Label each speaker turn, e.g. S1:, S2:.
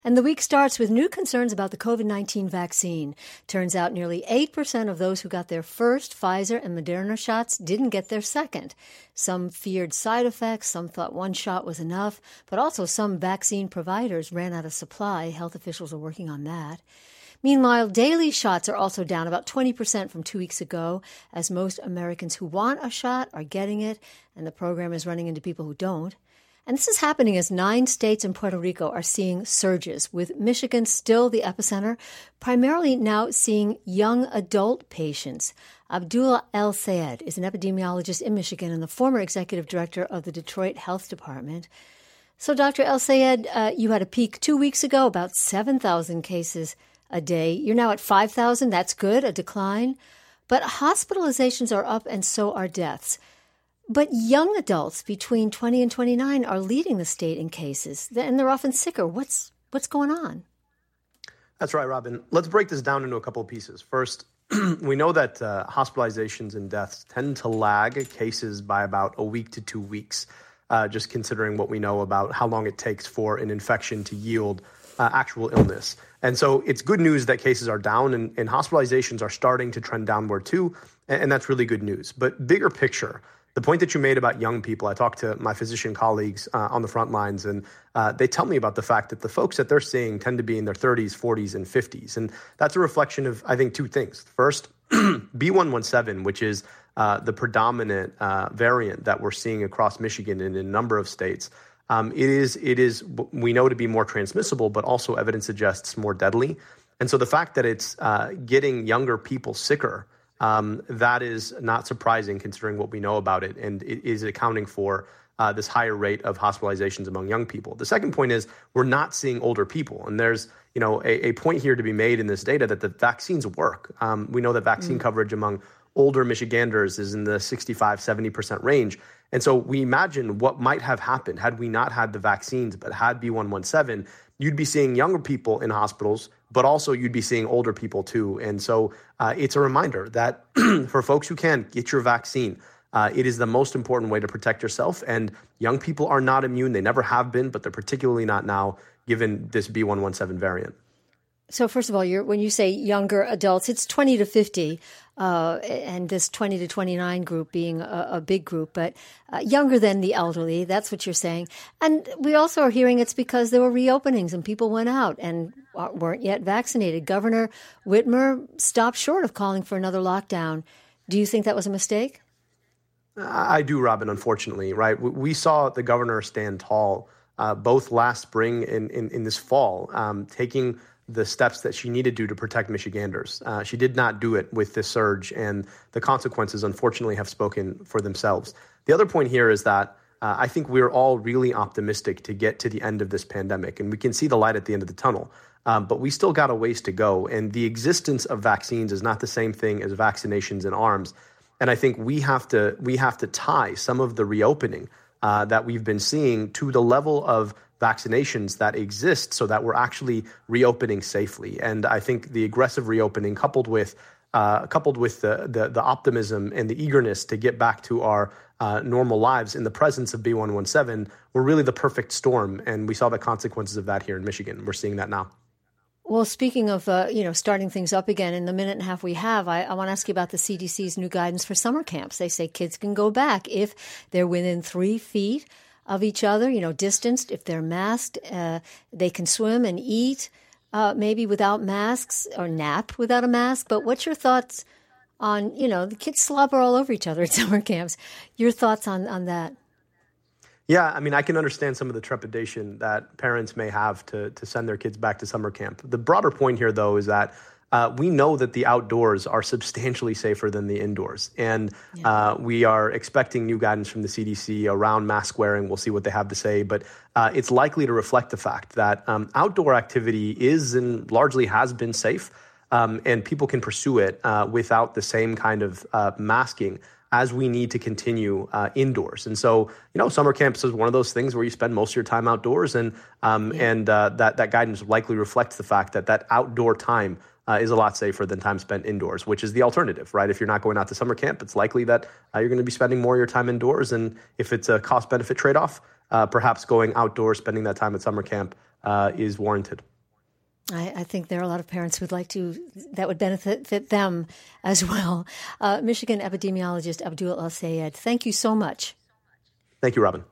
S1: And the week starts with new concerns about the COVID-19 vaccine. Turns out nearly 8% of those who got their first Pfizer and Moderna shots didn't get their second. Some feared side effects, some thought one shot was enough, but also some vaccine providers ran out of supply. Health officials are working on that. Meanwhile, daily shots are also down about 20% from 2 weeks ago, as most Americans who want a shot are getting it, and the program is running into people who don't. And this is happening as 9 states and Puerto Rico are seeing surges, with Michigan still the epicenter, primarily now seeing young adult patients. Abdul El-Sayed is an epidemiologist in Michigan and the former executive director of the Detroit Health Department. So, Dr. El-Sayed, you had a peak 2 weeks ago, about 7,000 cases a day. You're now at 5,000. That's good, a decline. But hospitalizations are up and so are deaths. But young adults between 20 and 29 are leading the state in cases, and they're often sicker. What's going on?
S2: That's right, Robin. Let's break this down into a couple of pieces. First, we know that hospitalizations and deaths tend to lag cases by about a week to 2 weeks, just considering what we know about how long it takes for an infection to yield actual illness. And so it's good news that cases are down and hospitalizations are starting to trend downward too, and that's really good news. But bigger picture, the point that you made about young people, I talked to my physician colleagues on the front lines, and they tell me about the fact that the folks that they're seeing tend to be in their 30s, 40s, and 50s. And that's a reflection of, I think, 2 things. First, B117, which is the predominant variant that we're seeing across Michigan and in a number of states. It is we know to be more transmissible, but also evidence suggests more deadly. And so the fact that it's getting younger people sicker, that is not surprising considering what we know about it, and it is accounting for this higher rate of hospitalizations among young people. The second point is we're not seeing older people, and there's a point here to be made in this data that the vaccines work. We know that vaccine coverage among older Michiganders is in the 65-70% range. And so we imagine what might have happened had we not had the vaccines, but had B117, you'd be seeing younger people in hospitals, but also you'd be seeing older people too. And so it's a reminder that for folks who can, get your vaccine. It is the most important way to protect yourself. And young people are not immune. They never have been, but they're particularly not now, given this B117 variant.
S1: So first of all, when you say younger adults, it's 20 to 50, and this 20 to 29 group being a big group, but younger than the elderly, that's what you're saying. And we also are hearing it's because there were reopenings and people went out and weren't yet vaccinated. Governor Whitmer stopped short of calling for another lockdown. Do you think that was a mistake?
S2: I do, Robin, unfortunately, right? We saw the governor stand tall both last spring and in this fall, taking the steps that she needed to protect Michiganders. She did not do it with this surge, and the consequences, unfortunately, have spoken for themselves. The other point here is that I think we're all really optimistic to get to the end of this pandemic, and we can see the light at the end of the tunnel. But we still got a ways to go, and the existence of vaccines is not the same thing as vaccinations in arms. And I think we have to tie some of the reopening that we've been seeing to the level of vaccinations that exist so that we're actually reopening safely. And I think the aggressive reopening coupled with the optimism and the eagerness to get back to our normal lives in the presence of B117 were really the perfect storm. And we saw the consequences of that here in Michigan. We're seeing that now.
S1: Well, speaking of, starting things up again, in the minute and a half we have, I want to ask you about the CDC's new guidance for summer camps. They say kids can go back if they're within 3 feet of each other, distanced. If they're masked, they can swim and eat, maybe without masks, or nap without a mask. But what's your thoughts on, the kids slobber all over each other at summer camps? Your thoughts on that?
S2: Yeah, I mean, I can understand some of the trepidation that parents may have to send their kids back to summer camp. The broader point here, though, is that we know that the outdoors are substantially safer than the indoors. And we are expecting new guidance from the CDC around mask wearing. We'll see what they have to say. But it's likely to reflect the fact that outdoor activity is and largely has been safe, and people can pursue it without the same kind of masking as we need to continue indoors. And so, summer camps is one of those things where you spend most of your time outdoors, and that guidance likely reflects the fact that outdoor time is a lot safer than time spent indoors, which is the alternative, right? If you're not going out to summer camp, it's likely that you're going to be spending more of your time indoors. And if it's a cost-benefit trade-off, perhaps going outdoors, spending that time at summer camp is warranted.
S1: I think there are a lot of parents who'd like that would benefit them as well. Michigan epidemiologist Abdul El-Sayed, thank you so much.
S2: Thank you, Robin.